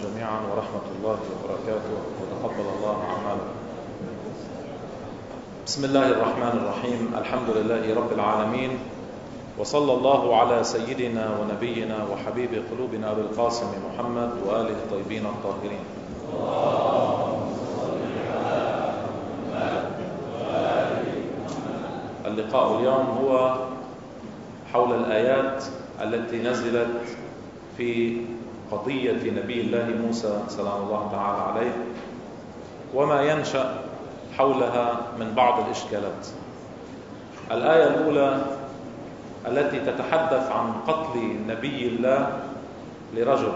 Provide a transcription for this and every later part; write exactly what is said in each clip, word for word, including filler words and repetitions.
جميعا ورحمة الله وبركاته وتقبل الله أعمالكم. بسم الله الرحمن الرحيم. الحمد لله رب العالمين، وصلى الله على سيدنا ونبينا وحبيب قلوبنا أبي القاسم محمد وآله الطيبين الطاهرين. اللقاء اليوم هو حول الآيات التي نزلت في قضية نبي الله موسى سلام الله تعالى عليه، وما ينشأ حولها من بعض الإشكالات. الآية الأولى التي تتحدث عن قتل نبي الله لرجل،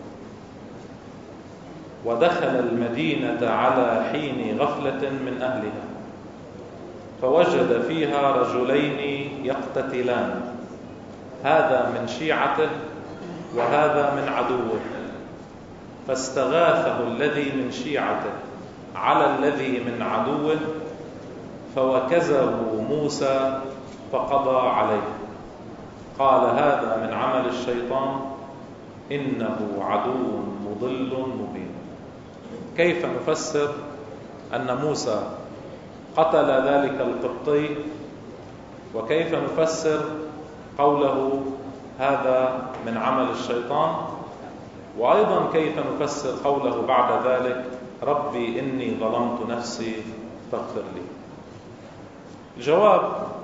ودخل المدينة على حين غفلة من أهلها فوجد فيها رجلين يقتتلان، هذا من شيعته وهذا من عدوه، فاستغاثه الذي من شيعته على الذي من عدوه فوكزه موسى فقضى عليه. قال هذا من عمل الشيطان إنه عدو مضل مبين. كيف نفسر أن موسى قتل ذلك القبطي؟ وكيف نفسر قوله هذا من عمل الشيطان؟ وأيضا كيف نفسر قوله بعد ذلك ربي إني ظلمت نفسي فاغفر لي؟ الجواب: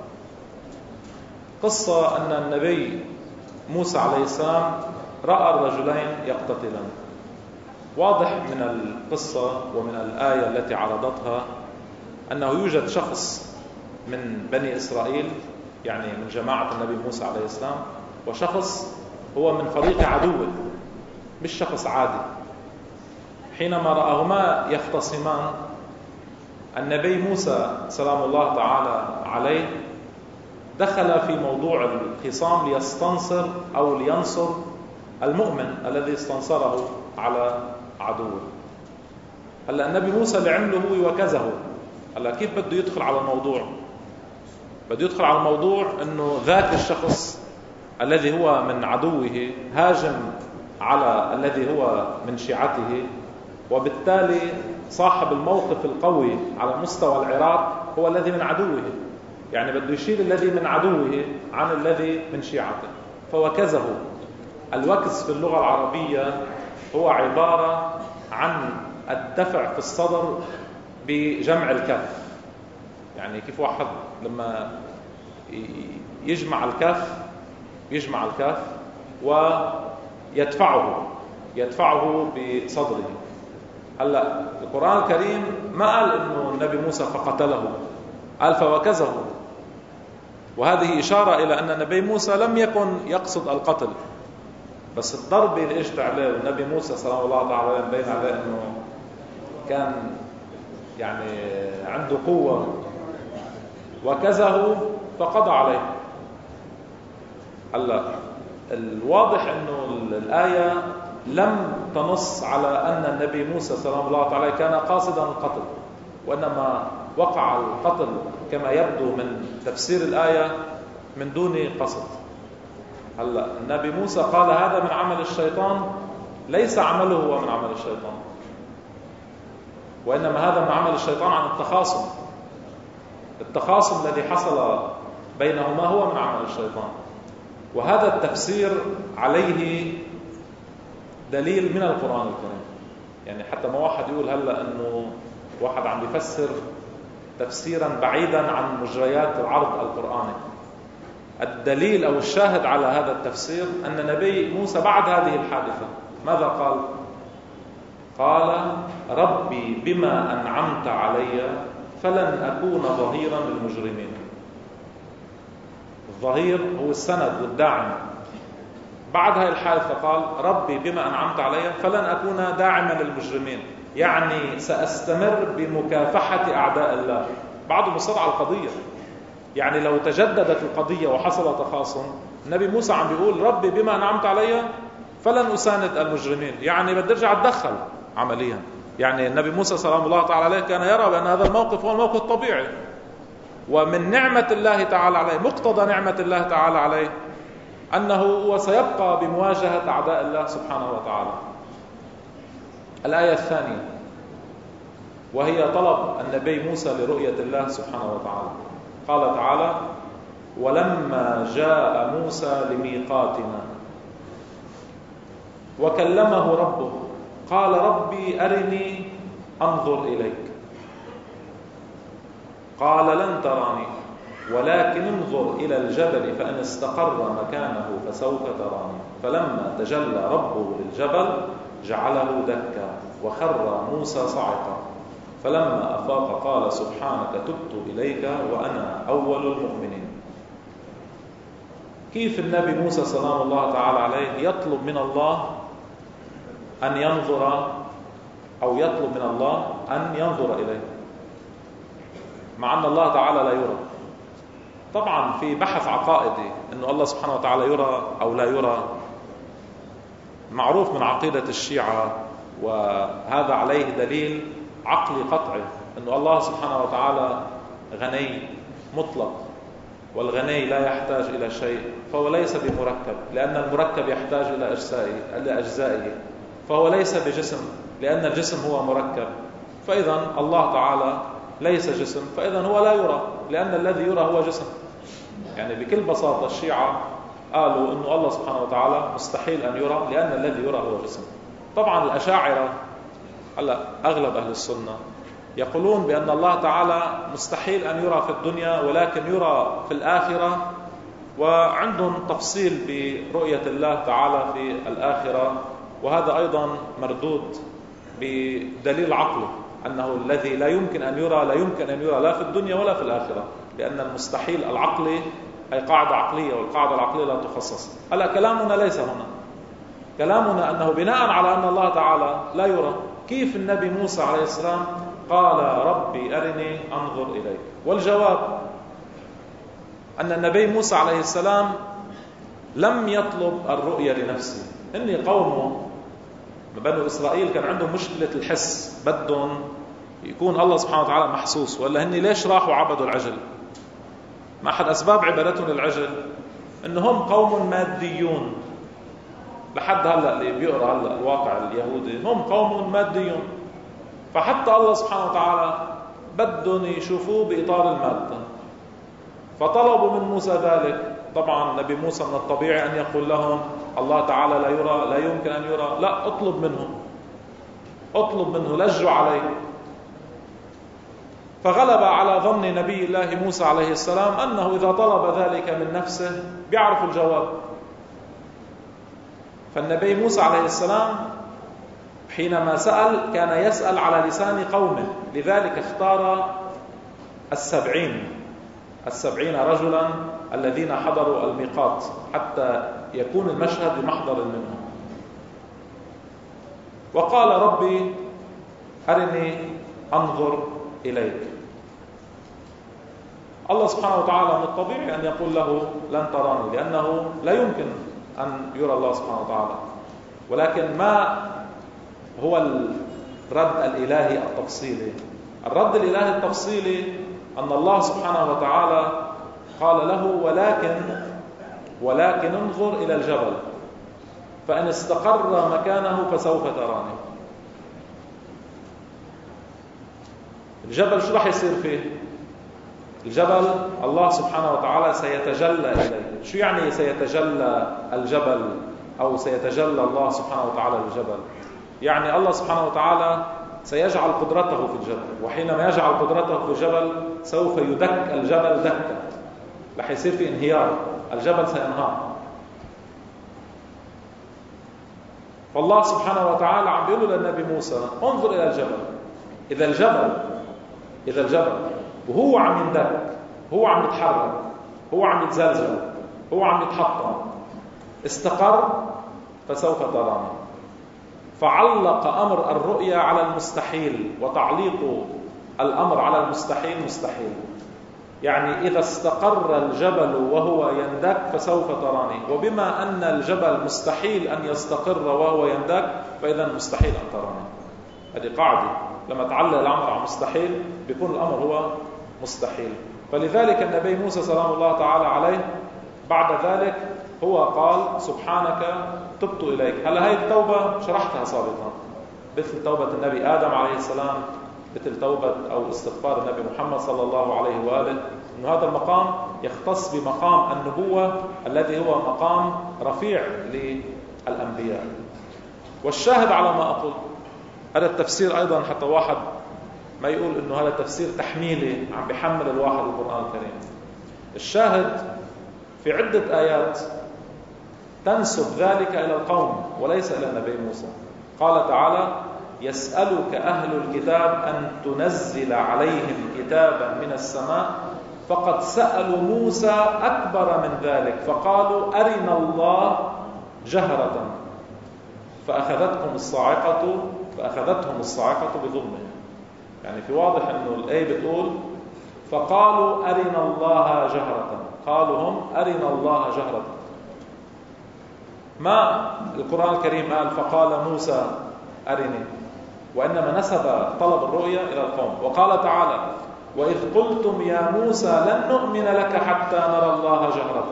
قصة أن النبي موسى عليه السلام رأى الرجلين يقتتلان. واضح من القصة ومن الآية التي عرضتها أنه يوجد شخص من بني إسرائيل، يعني من جماعة النبي موسى عليه السلام، وشخص هو من فريق عدوه، مش شخص عادي. حينما رأهما يختصمان، النبي موسى سلام الله تعالى عليه دخل في موضوع الخصام ليستنصر أو لينصر المؤمن الذي استنصره على عدوه. هلا النبي موسى اللي عمله هو يوكزه. هلا كيف بده يدخل على الموضوع؟ بده يدخل على الموضوع انه ذاك الشخص الذي هو من عدوه هاجم على الذي هو من شيعته، وبالتالي صاحب الموقف القوي على مستوى العراق هو الذي من عدوه، يعني بده يشيل الذي من عدوه عن الذي من شيعته فوكزه. الوكز في اللغة العربية هو عبارة عن الدفع في الصدر بجمع الكف. يعني كيف واحد لما يجمع الكف يجمع الكف ويدفعه يدفعه بصدره. هلا القرآن الكريم ما قال انه النبي موسى فقتله، قال فوكزه، وهذه إشارة إلى أن النبي موسى لم يكن يقصد القتل، بس الضربة اللي اجت عليه النبي موسى سلام الله تعالى عليه مبين عليه انه كان يعني عنده قوة، وكزه فقضى عليه. هلا الواضح انه الآية لم تنص على أن النبي موسى سلام الله تعالى كان قاصدا القتل، وإنما وقع القتل كما يبدو من تفسير الآية من دون قصد. هلا النبي موسى قال هذا من عمل الشيطان، ليس عمله هو من عمل الشيطان، وإنما هذا من عمل الشيطان عن التخاصم. التخاصم الذي حصل بينهما هو من عمل الشيطان، وهذا التفسير عليه دليل من القرآن الكريم. يعني حتى ما واحد يقول هلا انه واحد عم يفسر تفسيرا بعيدا عن مجريات العرض القرآني. الدليل او الشاهد على هذا التفسير ان نبي موسى بعد هذه الحادثة ماذا قال؟ قال ربي بما أنعمت علي فلن أكون ظهيرا للمجرمين. الظهير هو السند والداعم. بعد هذه الحادثة قال ربي بما أنعمت علي فلن أكون داعما للمجرمين، يعني سأستمر بمكافحة أعداء الله. بعده مصر على القضية، يعني لو تجددت القضية وحصل تخاصم، النبي موسى عم بيقول ربي بما أنعمت علي فلن أساند المجرمين، يعني بدي أرجع أتدخل عمليا. يعني النبي موسى سلام الله تعالى عليه كان يرى بأن هذا الموقف هو الموقف الطبيعي، ومن نعمة الله تعالى عليه، مقتضى نعمة الله تعالى عليه أنه هو سيبقى بمواجهة أعداء الله سبحانه وتعالى. الآية الثانية، وهي طلب النبي موسى لرؤية الله سبحانه وتعالى. قال تعالى: ولما جاء موسى لميقاتنا وكلمه ربه قال ربي أرني أنظر إليك. قال: لن تراني ولكن انظر إلى الجبل فإن استقر مكانه فسوف تراني. فلما تجلى ربه للجبل جعله دكا وخر موسى صعقا. فلما أفاق قال: سبحانك تبت إليك وأنا أول المؤمنين. كيف النبي موسى سلام الله تعالى عليه يطلب من الله أن ينظر، أو يطلب من الله أن ينظر إليه، مع أن الله تعالى لا يرى؟ طبعا في بحث عقائدي أن الله سبحانه وتعالى يرى أو لا يرى، معروف من عقيدة الشيعة، وهذا عليه دليل عقلي قطعي أن الله سبحانه وتعالى غني مطلق، والغني لا يحتاج إلى شيء، فهو ليس بمركب لأن المركب يحتاج إلى أجزائه، فهو ليس بجسم لأن الجسم هو مركب. فإذا الله تعالى ليس جسم، فإذا هو لا يرى لأن الذي يرى هو جسم. يعني بكل بساطة الشيعة قالوا أن الله سبحانه وتعالى مستحيل أن يرى لأن الذي يرى هو جسم. طبعا الأشاعرة هلا أغلب أهل السنة يقولون بأن الله تعالى مستحيل أن يرى في الدنيا ولكن يرى في الآخرة، وعندهم تفصيل برؤية الله تعالى في الآخرة، وهذا أيضا مردود بدليل عقلي أنه الذي لا يمكن أن يرى لا يمكن أن يرى لا في الدنيا ولا في الآخرة، لأن المستحيل العقلي أي قاعدة عقلية، والقاعدة العقلية لا تخصص. هلا كلامنا ليس هنا، كلامنا أنه بناء على أن الله تعالى لا يرى، كيف النبي موسى عليه السلام قال ربي أرني أنظر إليك؟ والجواب أن النبي موسى عليه السلام لم يطلب الرؤية لنفسه. إني قومه بنو إسرائيل كان عندهم مشكلة الحس، بدهم يكون الله سبحانه وتعالى محسوس، ولا هني ليش راحوا عبدوا العجل؟ ما أحد أسباب عبادتهم للعجل إنهم قوم ماديون. لحد هلأ اللي بيقرأ هلأ الواقع اليهودي هم قوم ماديون، فحتى الله سبحانه وتعالى بدهم يشوفوه بإطار المادة، فطلبوا من موسى ذلك. طبعا نبي موسى من الطبيعي أن يقول لهم الله تعالى لا يرى، لا يمكن أن يرى، لا، اطلب منه، اطلب منه، لجوا عليه. فغلب على ظن نبي الله موسى عليه السلام أنه إذا طلب ذلك من نفسه بيعرف الجواب. فالنبي موسى عليه السلام حينما سأل كان يسأل على لسان قومه، لذلك اختار السبعين السبعين رجلا الذين حضروا الميقات حتى يكون المشهد بمحضر منهم. وقال ربي أرني أنظر إليك. الله سبحانه وتعالى من الطبيعي أن يقول له لن تراني، لأنه لا يمكن أن يرى الله سبحانه وتعالى. ولكن ما هو الرد الإلهي التفصيلي؟ الرد الإلهي التفصيلي أن الله سبحانه وتعالى قال له ولكن ولكن انظر إلى الجبل فإن استقر مكانه فسوف تراني. الجبل شو راح يصير فيه؟ الجبل الله سبحانه وتعالى سيتجلى إليه. شو يعني سيتجلى الجبل أو سيتجلى الله سبحانه وتعالى للجبل؟ يعني الله سبحانه وتعالى سيجعل قدرته في الجبل، وحينما يجعل قدرته في الجبل سوف يدك الجبل دكة، رح يصير في انهيار، الجبل سينهار. فالله سبحانه وتعالى عم بيقول للنبي موسى انظر إلى الجبل. إذا الجبل إذا الجبل وهو عم يندك، هو عم يتحرك، هو عم يتزلزل، هو عم يتحطم، استقر فسوف تراني. فعلق أمر الرؤيا على المستحيل، وتعليق الأمر على المستحيل مستحيل. يعني إذا استقر الجبل وهو يندك فسوف تراني، وبما أن الجبل مستحيل أن يستقر وهو يندك فإذا مستحيل أن تراني. هذه قاعدة، لما تعلق الأمر على مستحيل بيكون الأمر هو مستحيل. فلذلك النبي موسى سلام الله تعالى عليه بعد ذلك هو قال سبحانك تبت إليك. هلا هاي التوبة شرحتها سابقا، مثل توبة النبي آدم عليه السلام، مثل توبة أو استغفار النبي محمد صلى الله عليه وآله، أن هذا المقام يختص بمقام النبوة الذي هو مقام رفيع للأنبياء. والشاهد على ما أقول، هذا التفسير أيضا حتى واحد ما يقول أنه هذا تفسير تحميلي عم بيحمل الواحد القرآن الكريم. الشاهد في عدة آيات تنسب ذلك إلى القوم وليس إلى النبي موسى. قال تعالى: يسألك أهل الكتاب أن تنزل عليهم كتابا من السماء فقد سألوا موسى أكبر من ذلك فقالوا أرنا الله جهرة فأخذتهم الصاعقة فأخذتهم الصاعقة بظلمهم. يعني في واضح أنه الآية بتقول فقالوا أرنا الله جهرة، قالوا هم أرنا الله جهرة. ما القرآن الكريم قال فقال موسى أرني، وإنما نسب طلب الرؤية إلى القوم. وقال تعالى: وإذ قلتم يا موسى لن نؤمن لك حتى نرى الله جهرة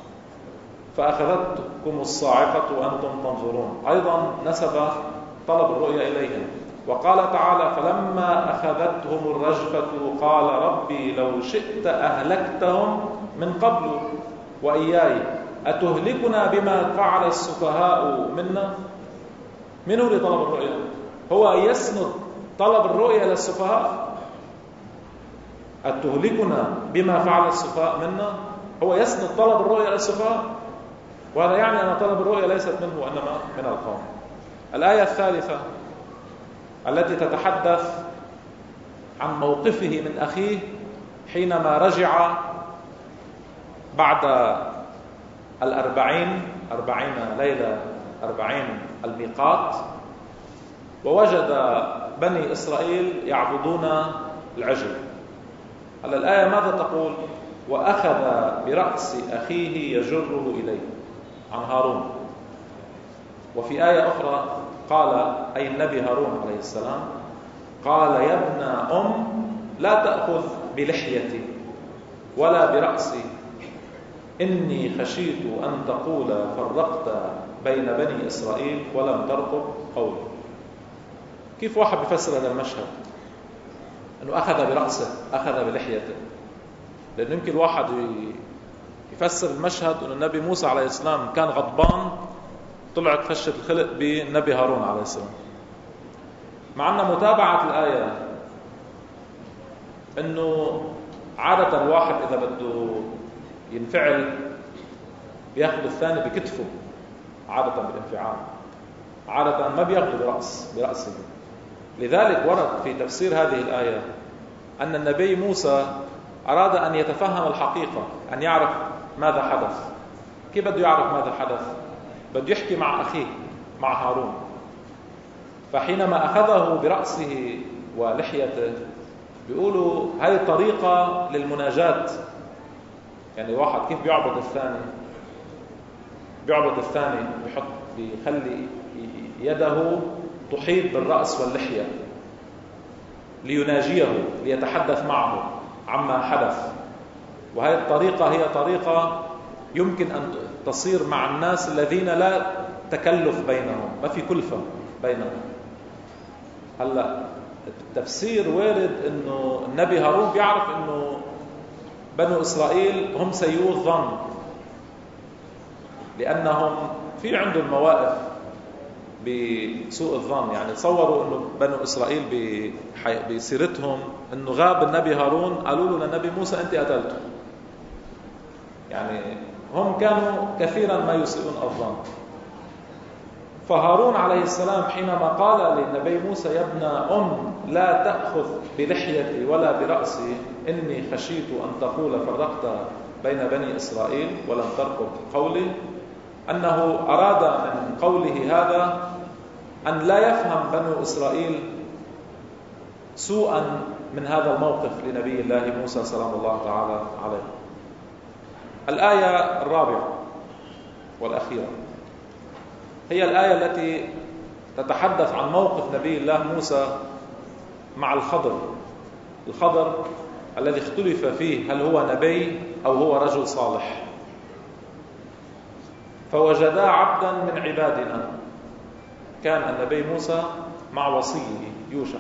فأخذتكم الصاعقة وأنتم تنظرون. أيضا نسب طلب الرؤية إليهم. وقال تعالى: فلما أخذتهم الرجفة قال ربي لو شئت أهلكتهم من قبل وإياي أتهلكنا بما فعل السفهاء منا. من هو لطلب الرؤية؟ هو يسند طلب الرؤية للسفهاء. أتهلكنا بما فعل السفهاء منا، هو يسند طلب الرؤية للسفهاء، وهذا يعني أن طلب الرؤية ليست منه وإنما من القوم. الآية الثالثة التي تتحدث عن موقفه من أخيه حينما رجع بعد الأربعين أربعين ليلة أربعين الميقات ووجد بني إسرائيل يعبدون العجل. على الآية ماذا تقول؟ وأخذ برأس أخيه يجره إليه، عن هارون. وفي آية أخرى قال، أي النبي هارون عليه السلام، قال يا ابن أم لا تأخذ بلحيتي ولا برأسي إني خشيت أن تقول فرقت بين بني إسرائيل ولم ترقب قولي. كيف واحد بيفسر هذا المشهد؟ أنه أخذ برأسه، أخذ بلحيته. لأنه يمكن واحد يفسر المشهد أن النبي موسى عليه السلام كان غضبان طلعت فشة الخلق بالنبي هارون عليه السلام. مع أن متابعة الآية أنه عادة الواحد إذا بده ينفعل بياخذ الثاني بكتفه، عادة بالانفعال، عادة ما بياخذ برأس برأسه. لذلك ورد في تفسير هذه الآية أن النبي موسى أراد أن يتفهم الحقيقة، أن يعرف ماذا حدث. كيف بده يعرف ماذا حدث؟ بده يحكي مع أخيه، مع هارون. فحينما أخذه برأسه ولحيته بيقولوا هاي طريقة للمناجاة. يعني واحد كيف بيعبد الثاني؟ بيعبد الثاني بيحط بيخلي يده تحيط بالرأس واللحية ليناجيه، ليتحدث معه عما حدث. وهذه الطريقة هي طريقة يمكن أن تصير مع الناس الذين لا تكلف بينهم، ما في كلفة بينهم. هلا التفسير وارد انه النبي هارون بيعرف انه بنو اسرائيل هم سيئو الظن، لانهم في عندهم مواقف بسوء الظن. يعني تصوروا انه بنو اسرائيل بسيرتهم انه غاب النبي هارون، قالوا له للنبي موسى انت قتلته. يعني هم كانوا كثيرا ما يسيئون الظن. فهارون عليه السلام حينما قال للنبي موسى يا ابن أم لا تأخذ بلحيتي ولا برأسي إني خشيت أن تقول فرقت بين بني إسرائيل ولم ترقب قولي، أنه أراد من قوله هذا أن لا يفهم بنو إسرائيل سوءا من هذا الموقف لنبي الله موسى سلام الله تعالى عليه. الآية الرابعة والأخيرة هي الآية التي تتحدث عن موقف نبي الله موسى مع الخضر. الخضر الذي اختلف فيه هل هو نبي أو هو رجل صالح. فوجدا عبدا من عبادنا. كان النبي موسى مع وصيه يوشع.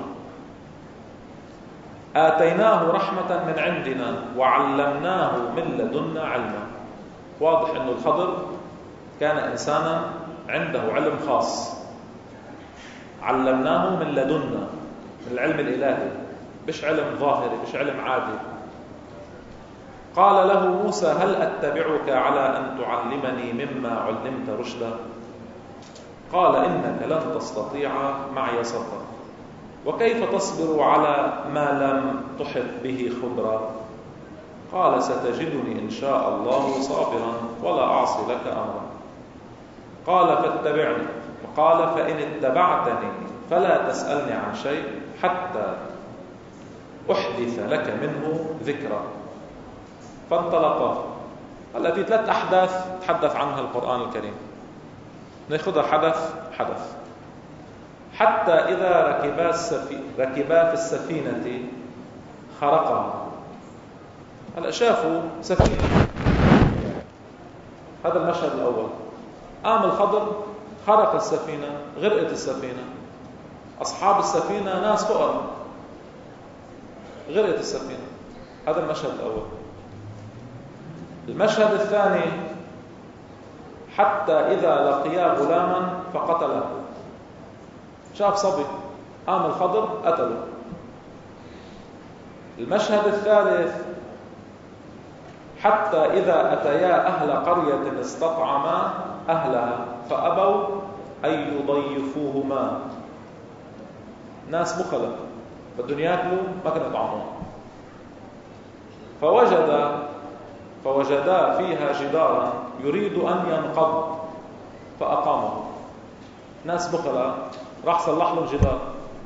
آتيناه رحمة من عندنا وعلمناه من لدنا علما. واضح أن الخضر كان إنسانا عنده علم خاص، علمناه من لدنا، من العلم الإلهي، مش علم ظاهري، مش علم عادي. قال له موسى هل أتبعك على أن تعلمني مما علمت رشدا؟ قال إنك لن تستطيع معي صبرا، وكيف تصبر على ما لم تحط به خبرا؟ قال ستجدني إن شاء الله صابرا ولا أعصي لك أمرا. قال فاتبعني. وقال فإن اتبعتني فلا تسألني عن شيء حتى أحدث لك منه ذكرى. فانطلقا. هلا في ثلاث أحداث تحدث عنها القرآن الكريم، نأخذها حدث حدث. حتى إذا ركبا, السفي... ركبا في السفينة خرقها. هلا شافوا سفينة، هذا المشهد الأول. قام الخضر خرق السفينة، غرقت السفينة. أصحاب السفينة ناس فقراء، غرقت السفينة. هذا المشهد الأول. المشهد الثاني حتى إذا لقيا غلاما فقتله. شاف صبي، قام الخضر قتله. المشهد الثالث حتى إذا أتيا أهل قرية استطعما أهلها فأبوا أن يضيفوهما. ناس بخلة بدهم ياكلوا ما كانوا يطعمون. فوجد فوجدا فيها جدارا يريد أن ينقض فأقامه. ناس بخلة، راح صلح له الجدار.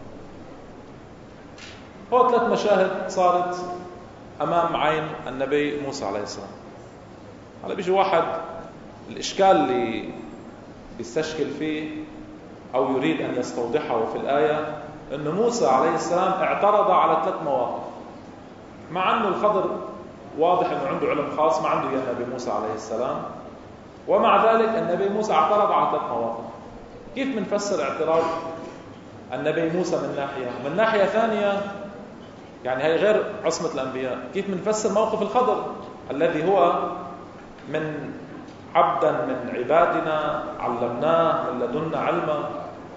هو ثلاث مشاهد صارت أمام عين النبي موسى عليه السلام. هلا بيجي واحد الإشكال اللي بيستشكل فيه أو يريد أن يستوضحه في الآية أن موسى عليه السلام اعترض على ثلاث مواقف، مع أنه الخضر واضح أنه عنده علم خاص، ما عنده يا النبي موسى عليه السلام، ومع ذلك النبي موسى اعترض على ثلاث مواقف. كيف منفسر اعتراض النبي موسى من ناحية؟ من ناحية ثانية يعني هي غير عصمة الأنبياء، كيف منفسر موقف الخضر الذي هو من عبدا من عبادنا علمناه من لدنا علما؟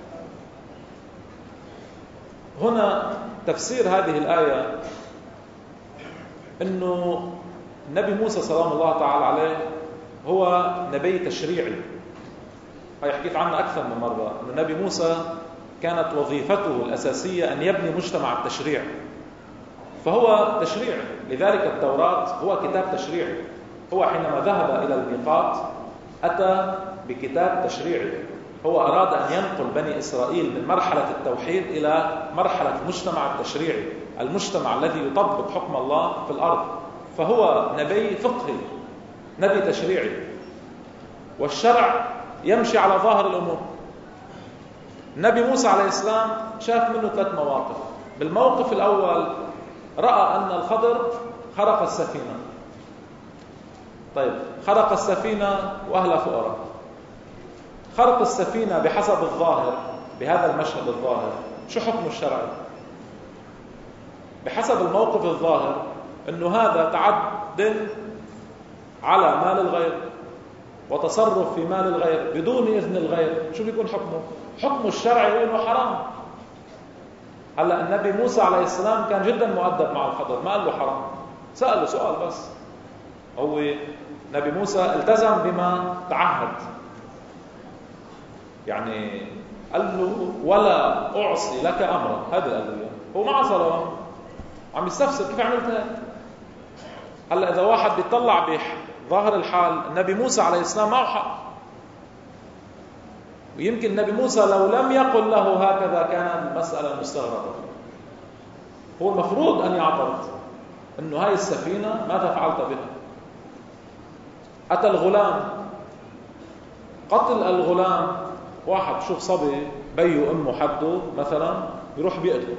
هنا تفسير هذه الآية أنه النبي موسى سلام الله تعالى عليه هو نبي تشريعي. هاي حكيت عنه أكثر من مرة، أن النبي موسى كانت وظيفته الأساسية أن يبني مجتمع التشريع، فهو تشريعي. لذلك التوراة هو كتاب تشريعي. هو حينما ذهب إلى الميقات أتى بكتاب تشريعي. هو أراد أن ينقل بني إسرائيل من مرحلة التوحيد إلى مرحلة المجتمع التشريعي، المجتمع الذي يطبق حكم الله في الأرض. فهو نبي فقهي، نبي تشريعي، والشرع يمشي على ظاهر الأمور. النبي موسى عليه السلام شاف منه ثلاث مواقف. بالموقف الأول رأى أن الخضر خرق السفينة. طيب خرق السفينة وأهلها فقراء. خرق السفينة بحسب الظاهر، بهذا المشهد الظاهر، شو حكم الشرعي؟ بحسب الموقف الظاهر أنه هذا تعد على مال الغير وتصرف في مال الغير بدون إذن الغير. شو بيكون حكمه؟ حكمه الشرعي أنه حرام. هلا النبي موسى عليه السلام كان جدا مؤدب مع الخضر، ما قال له حرام، سأله سؤال بس. هو نبي موسى التزم بما تعهد، يعني قال له ولا أعصي لك أمرا. هذا قال له، هو ما عصى له، عم يستفسر كيف عملت هيك. هلا إذا واحد بيطلع بظاهر الحال النبي موسى عليه السلام معه حق، ويمكن النبي موسى لو لم يقل له هكذا كان المسألة مستغربة. هو المفروض أن يعترض أنه هاي السفينة ماذا فعلت بها؟ أتى الغلام، قتل الغلام. واحد شوف صبي بيه أمه حده مثلا يروح بيقتله.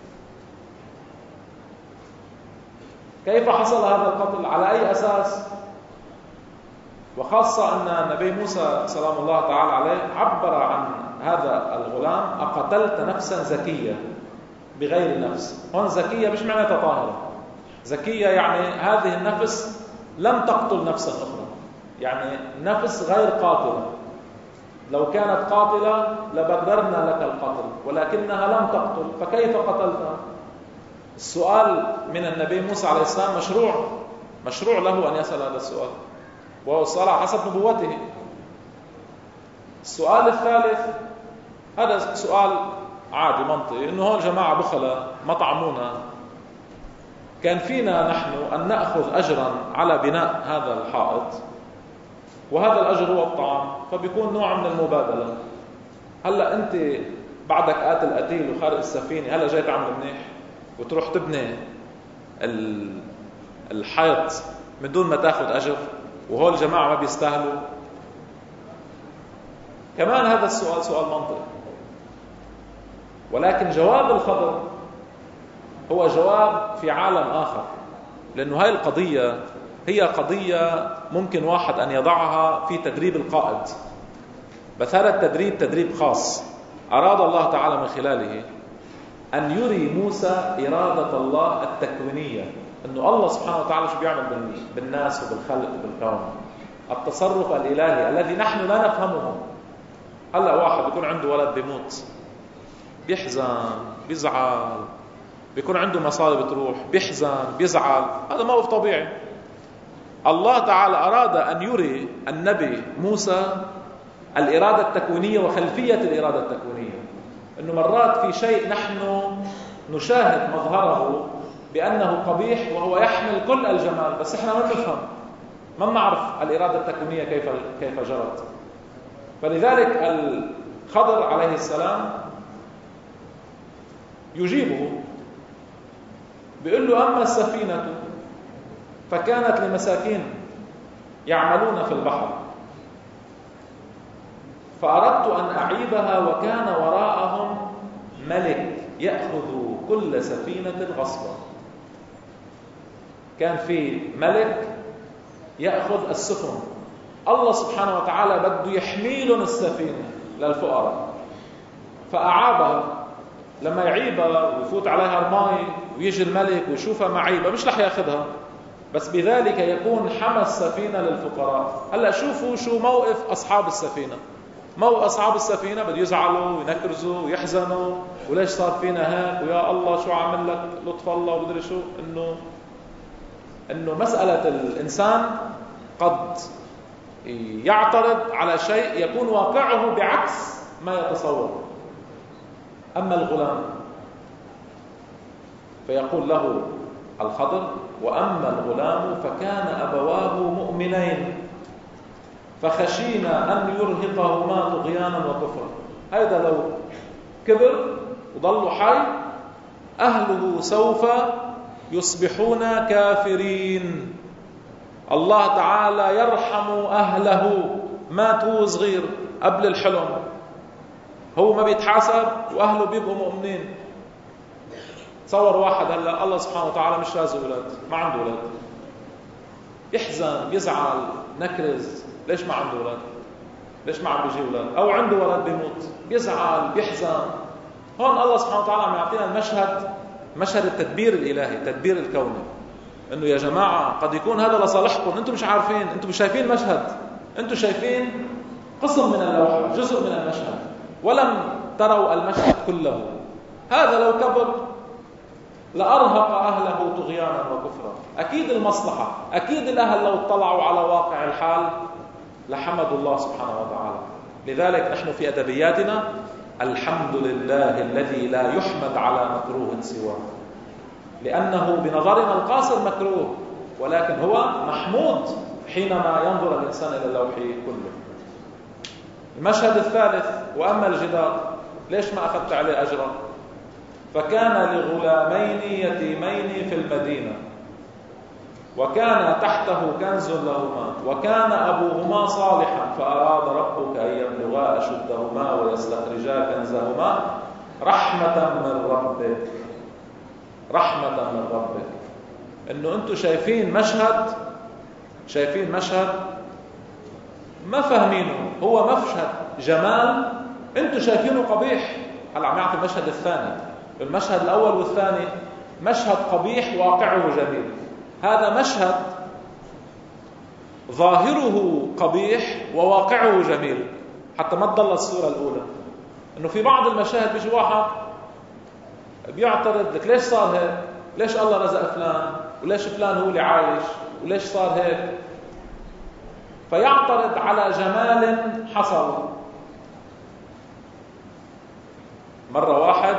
كيف حصل هذا القتل؟ على أي أساس؟ وخاصة أن النبي موسى سلام الله تعالى عليه عبر عن هذا الغلام: أقتلت نفسا زكية بغير نفس. هون زكية مش معناتها طاهرة، زكية يعني هذه النفس لم تقتل نفسا أخرى، يعني نفس غير قاتلة. لو كانت قاتلة لبررنا لك القتل، ولكنها لم تقتل، فكيف قتلتها؟ السؤال من النبي موسى عليه السلام مشروع، مشروع له أن يسأل هذا السؤال، وهو السؤال على حسب نبوته. السؤال الثالث هذا سؤال عادي منطقي، إنه هون جماعة بخلة ما طعمونا، كان فينا نحن أن نأخذ أجرا على بناء هذا الحائط، وهذا الأجر هو الطعام، فبيكون نوع من المبادلة. هلأ أنت بعدك قاتل قتيل وخارق السفينة، هلأ جاي تعمل منيح وتروح تبني الحيط من دون ما تاخذ أجر، وهول الجماعة ما بيستاهلوا؟ كمان هذا السؤال سؤال منطقي، ولكن جواب الخضر هو جواب في عالم آخر، لأنه هاي القضية هي قضية ممكن واحد أن يضعها في تدريب القائد، بس هذا التدريب تدريب خاص أراد الله تعالى من خلاله أن يري موسى إرادة الله التكوينية، أنه الله سبحانه وتعالى شو بيعمل بالناس وبالخلق وبالكون، التصرف الإلهي الذي نحن لا نفهمه. هلأ واحد بيكون عنده ولد بيموت، بيحزن، بيزعل، بيكون عنده مصاري بتروح، بيحزن، بيزعل، هذا موقف طبيعي. الله تعالى أراد أن يري النبي موسى الإرادة التكوينية وخلفية الإرادة التكوينية، أنه مرات في شيء نحن نشاهد مظهره بأنه قبيح وهو يحمل كل الجمال، بس إحنا ما نفهم، ما نعرف الإرادة التكوينية كيف كيف جرت. فلذلك الخضر عليه السلام يجيبه، بيقول له: أما السفينة فكانت لمساكين يعملون في البحر، فأردت أن أعيبها وكان وراءهم ملك يأخذ كل سفينة غصبا. كان في ملك يأخذ السفن، الله سبحانه وتعالى بده يحميلهم السفينة للفقراء، فأعابها. لما يعيبها ويفوت عليها الماء ويجي الملك ويشوفها معيبة مش رح ياخذها، بس بذلك يكون حمى السفينة للفقراء. هلأ شوفوا شو موقف أصحاب السفينة. موقف أصحاب السفينة بده يزعلوا وينكرزوا ويحزنوا، وليش صار فينا هيك، ويا الله شو عامل لك، لطف الله ومدري شو. إنه إنه مسألة الإنسان قد يعترض على شيء يكون واقعه بعكس ما يتصور. أما الغلام فيقول له الخضر: وأما الغلام فكان أبواه مؤمنين فخشينا أن يرهقهما طغيانا وكفرا. هذا لو كبر وضل حي أهله سوف يصبحون كافرين. الله تعالى يرحم أهله، ماتوا صغير قبل الحلم، هو ما بيتحاسب وأهله بيبقوا مؤمنين. تصور واحد هلا الله سبحانه وتعالى مش رازق أولاد، ما عنده أولاد، يحزن، يزعل، نكرز، ليش ما عنده أولاد؟ ليش ما عم بيجي أولاد؟ أو عنده ولد بيموت، بيزعل، بيحزن. هون الله سبحانه وتعالى عم يعطينا المشهد، مشهد التدبير الإلهي، التدبير الكوني، إنه يا جماعة قد يكون هذا لصالحكم، أنتم مش عارفين، أنتم مش شايفين المشهد، أنتم شايفين قسم من اللوحة، جزء من المشهد، ولم تروا المشهد كله. هذا لو كبر لأرهق أهله طغيانا وكفرا. أكيد المصلحة، أكيد الأهل لو اطلعوا على واقع الحال لحمدوا الله سبحانه وتعالى. لذلك نحن في أدبياتنا: الحمد لله الذي لا يحمد على مكروه سواه، لأنه بنظرنا القاصر مكروه، ولكن هو محمود حينما ينظر الإنسان إلى اللوح كله. المشهد الثالث: وأما الجدار، ليش ما أخذت عليه أجرا؟ فكان لغلامين يتيمين في المدينة وكان تحته كنز لهما وكان أبوهما صالحا فأراد ربك أن يبلغا أشدهما ويستخرجا كنزهما رحمة من ربك. رحمة من ربك. إنه أنتم شايفين مشهد، شايفين مشهد ما فاهمينه، هو مشهد جمال انتوا شايفينه قبيح. هلا عم يعطي المشهد الثاني. المشهد الاول والثاني مشهد قبيح واقعه جميل. هذا مشهد ظاهره قبيح وواقعه جميل، حتى ما تضل الصورة الأولى. إنه في بعض المشاهد بيجي واحد بيعترض لك ليش صار هيك؟ ليش الله رزق فلان؟ وليش فلان هو اللي عايش؟ وليش صار هيك؟ فيعترض على جمال حصل. مرة واحد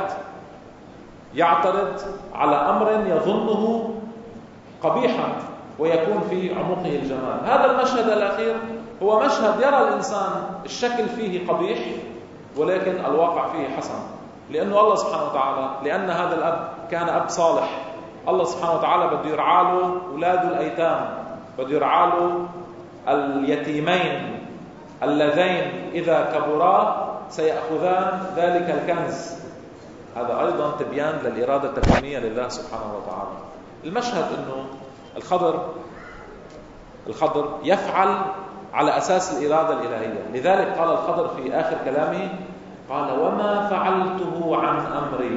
يعترض على أمر يظنه قبيحا ويكون في عمقه الجمال. هذا المشهد الأخير هو مشهد يرى الإنسان الشكل فيه قبيح ولكن الواقع فيه حسن، لأنه الله سبحانه وتعالى، لأن هذا الأب كان أب صالح. الله سبحانه وتعالى بده يرعى له أولاده الأيتام، بده يرعى له اليتيمين اللذين إذا كبرا سيأخذان ذلك الكنز. هذا أيضا تبيان للإرادة التكوينية لله سبحانه وتعالى. المشهد أنه الخضر الخضر يفعل على أساس الإرادة الإلهية. لذلك قال الخضر في آخر كلامه، قال وما فعلته عن أمري.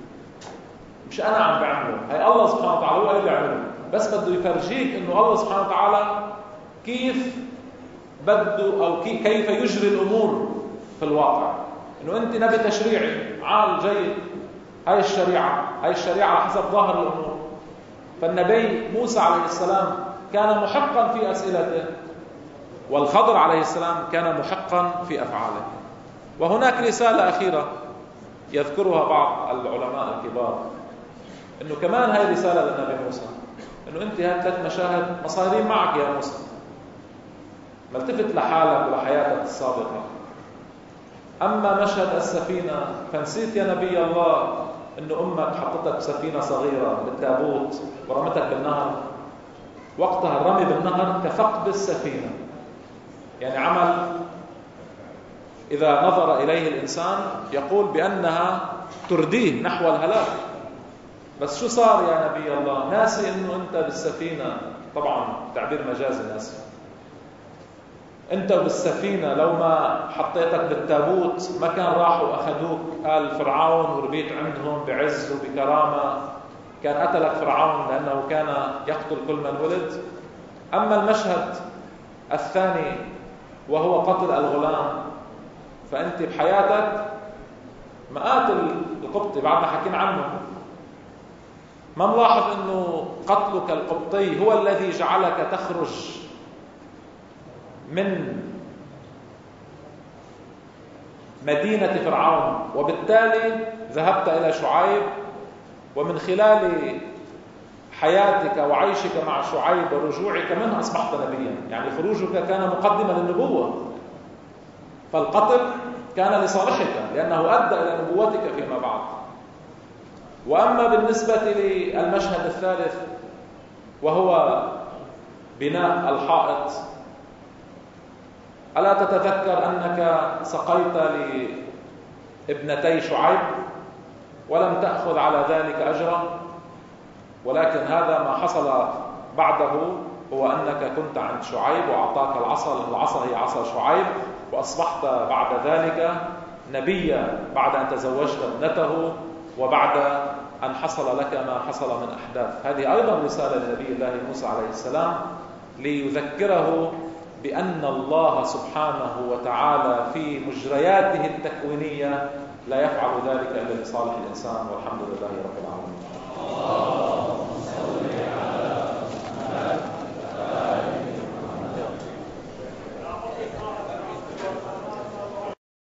مش أنا عم بعمله، هي الله سبحانه وتعالى هو اللي بيعمله، بس بده يفرجيك أنه الله سبحانه وتعالى كيف بده أو كيف يجري الأمور في الواقع. أنه أنت نبي تشريعي عال جيد، هاي الشريعة هاي الشريعة على حسب ظاهر الأمور. فالنبي موسى عليه السلام كان محقا في أسئلته، والخضر عليه السلام كان محقا في أفعاله. وهناك رسالة أخيرة يذكرها بعض العلماء الكبار، أنه كمان هاي رسالة للنبي موسى، أنه أنت هاي ثلاث مشاهد مصايرين معك يا موسى، ملتفت لحالك ولحياتك السابقة. أما مشهد السفينة فنسيت يا نبي الله أنه أمك حطتك بسفينة صغيرة بالتابوت ورمتك بالنهر. وقتها الرمي بالنهر كثقب السفينة، يعني عمل إذا نظر إليه الإنسان يقول بأنها ترديه نحو الهلاك. بس شو صار يا نبي الله؟ ناسي أنه أنت بالسفينة، طبعا تعبير مجازي ناسي، أنت بالسفينة لو ما حطيتك بالتابوت ما كان راحوا أخذوك آل فرعون وربيت عندهم بعز وبكرامة، كان قتلك فرعون لأنه كان يقتل كل من ولد. أما المشهد الثاني وهو قتل الغلام، فأنت بحياتك ما قاتل القبطي، بعدنا حكينا عنه، ما ملاحظ أنه قتلك القبطي هو الذي جعلك تخرج من مدينة فرعون، وبالتالي ذهبت إلى شعيب، ومن خلال حياتك وعيشك مع شعيب ورجوعك منه أصبحت نبيا. يعني خروجك كان مقدمة للنبوة، فالقتل كان لصالحك لأنه أدى إلى نبوتك فيما بعد. وأما بالنسبة للمشهد الثالث وهو بناء الحائط، ألا تتذكر أنك سقيت لابنتي شعيب ولم تأخذ على ذلك أجرا؟ ولكن هذا ما حصل بعده، هو أنك كنت عند شعيب وأعطاك العصا، العصا هي عصا شعيب، وأصبحت بعد ذلك نبيا بعد أن تزوجت ابنته وبعد أن حصل لك ما حصل من أحداث. هذه أيضا رسالة لنبي الله موسى عليه السلام ليذكره بأن الله سبحانه وتعالى في مجرياته التكوينية لا يفعل ذلك إلا لصالح الإنسان، والحمد لله رب العالمين.